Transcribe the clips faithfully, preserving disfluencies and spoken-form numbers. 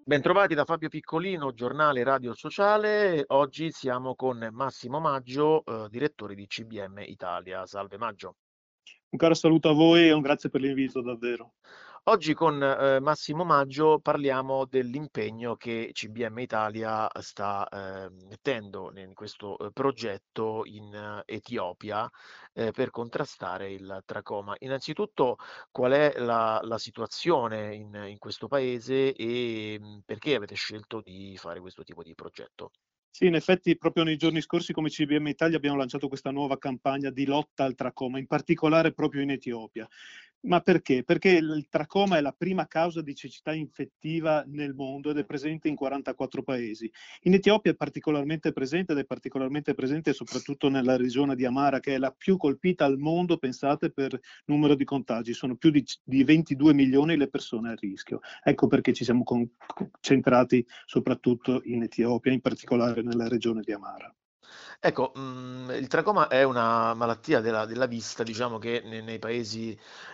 Bentrovati da Fabio Piccolino, giornale Radio Sociale. Oggi siamo con Massimo Maggio, eh, direttore di C B M Italia. Salve Maggio. Un caro saluto a voi e un grazie per l'invito, davvero. Oggi con eh, Massimo Maggio parliamo dell'impegno che C B M Italia sta eh, mettendo in questo eh, progetto in eh, Etiopia eh, per contrastare il tracoma. Innanzitutto, qual è la, la situazione in, in questo paese e mh, perché avete scelto di fare questo tipo di progetto? Sì, in effetti proprio nei giorni scorsi come C B M Italia abbiamo lanciato questa nuova campagna di lotta al tracoma, in particolare proprio in Etiopia. Ma perché? Perché il tracoma è la prima causa di cecità infettiva nel mondo ed è presente in quarantaquattro paesi. In Etiopia è particolarmente presente ed è particolarmente presente soprattutto nella regione di Amara, che è la più colpita al mondo, pensate, per numero di contagi. Sono più di, di ventidue milioni le persone a rischio. Ecco perché ci siamo concentrati soprattutto in Etiopia, in particolare nella regione di Amara. Ecco, mhmm, il tracoma è una malattia della della vista, diciamo che ne nei paesi,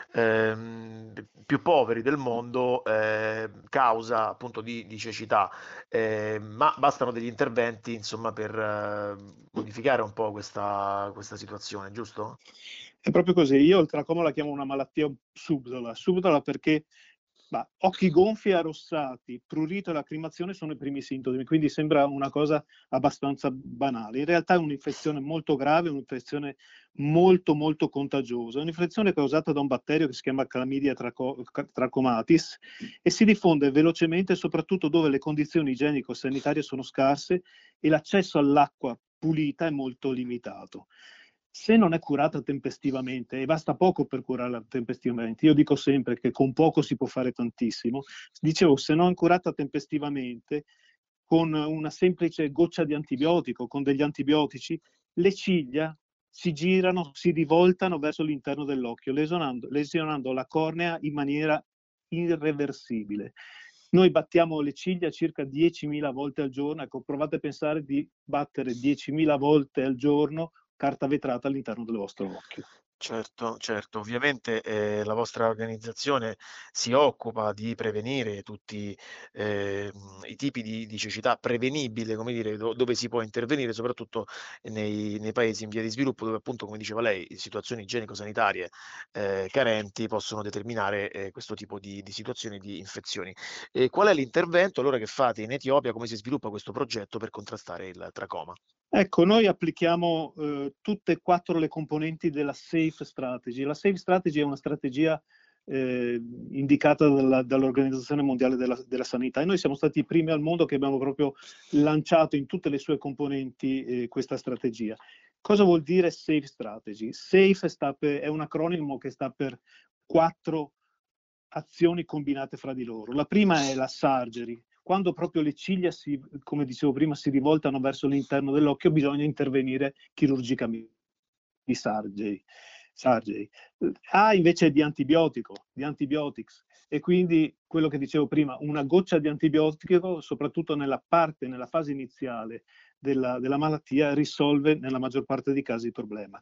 ehm, p più poveri del mondo, ehm, causa appunto di di cecità, ehm, ma bastano degli interventi insomma per eh, modificare un po' questa questa situazione, giusto? È proprio così. Io il tracoma la chiamo una malattia subdola, subdola perché bah, occhi gonfi e arrossati, prurito e lacrimazione sono i primi sintomi, quindi sembra una cosa abbastanza banale. In realtà è un'infezione molto grave, un'infezione molto molto contagiosa, un'infezione causata da un batterio che si chiama Chlamydia traco trachomatis e si diffonde velocemente soprattutto dove le condizioni igienico-sanitarie sono scarse e l'accesso all'acqua pulita è molto limitato. Se non è curata tempestivamente, e basta poco per curarla tempestivamente, io dico sempre che con poco si può fare tantissimo, dicevo, se non è curata tempestivamente, con una semplice goccia di antibiotico, con degli antibiotici, le ciglia si girano, si rivoltano verso l'interno dell'occhio, lesionando, lesionando la cornea in maniera irreversibile. Noi battiamo le ciglia circa diecimila volte al giorno, ecco, provate a pensare di battere diecimila volte al giorno carta vetrata all'interno del vostro occhio. Certo, certo. Ovviamente, ehm, la vostra organizzazione si occupa di prevenire tutti, ehm, i tipi di di cecità prevenibile, come dire, do dove si può intervenire, soprattutto nei nei paesi in via di sviluppo, dove appunto, come diceva lei, situazioni igienico-sanitarie, ehm, carenti possono determinare, ehm, questo tipo di di situazioni, di infezioni. E qual è l'intervento allora che fate in Etiopia? Come si sviluppa questo progetto per contrastare il tracoma? Ecco, noi applichiamo eh, tutte e quattro le componenti della Safe Strategy. La Safe Strategy è una strategia eh, indicata dalla, dall'Organizzazione Mondiale della, della Sanità e noi siamo stati i primi al mondo che abbiamo proprio lanciato in tutte le sue componenti eh, questa strategia. Cosa vuol dire Safe Strategy? Safe sta per, è un acronimo che sta per quattro azioni combinate fra di loro. La prima è la surgery. Quando proprio le ciglia, si, come dicevo prima, si rivoltano verso l'interno dell'occhio, bisogna intervenire chirurgicamente di surgery. surgery. A invece è di antibiotico, di antibiotics, e quindi quello che dicevo prima, una goccia di antibiotico, soprattutto nella parte, nella fase iniziale della, della malattia, risolve nella maggior parte dei casi il problema.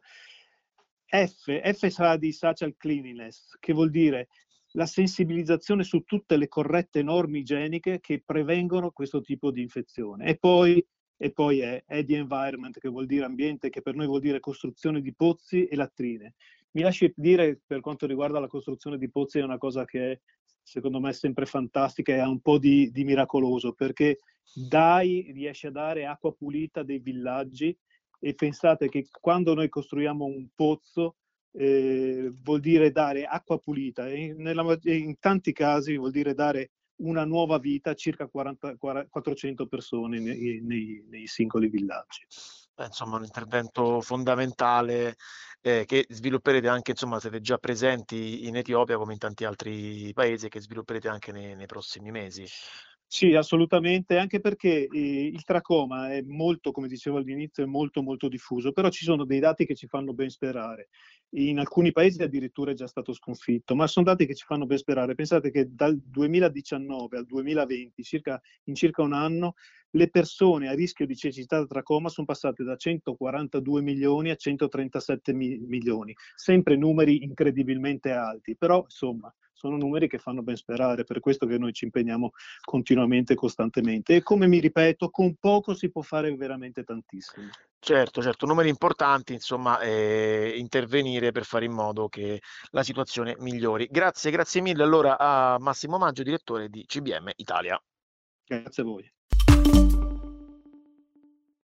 F, F sarà di social cleanliness, che vuol dire la sensibilizzazione su tutte le corrette norme igieniche che prevengono questo tipo di infezione. E poi, e poi è, è di environment, che vuol dire ambiente, che per noi vuol dire costruzione di pozzi e latrine. Mi lasci dire, per quanto riguarda la costruzione di pozzi, è una cosa che è, secondo me, è sempre fantastica e ha un po' di, di miracoloso, perché dai, riesce a dare acqua pulita a dei villaggi e pensate che quando noi costruiamo un pozzo eh, vuol dire dare acqua pulita e nella, in tanti casi vuol dire dare una nuova vita a circa quaranta, quattrocento persone nei, nei, nei singoli villaggi. Beh, insomma, un intervento fondamentale, ehm, che svilupperete anche insomma, siete già presenti in Etiopia come in tanti altri paesi e che svilupperete anche nei nei prossimi mesi. Sì, assolutamente, anche perché eh, il tracoma è molto, come dicevo all'inizio, è molto molto diffuso, però ci sono dei dati che ci fanno ben sperare. In alcuni paesi addirittura è già stato sconfitto, ma sono dati che ci fanno ben sperare. Pensate che dal duemiladiciannove al duemilaventi, circa, in circa un anno, le persone a rischio di cecità da tracoma sono passate da centoquarantadue milioni a centotrentasette mi milioni, sempre numeri incredibilmente alti, però insomma sono numeri che fanno ben sperare, per questo che noi ci impegniamo continuamente e costantemente. E come mi ripeto, con poco si può fare veramente tantissimo. Certo, certo, numeri importanti, insomma, eh, intervenire per fare in modo che la situazione migliori. Grazie, grazie mille allora a Massimo Maggio, direttore di C B M Italia. Grazie a voi.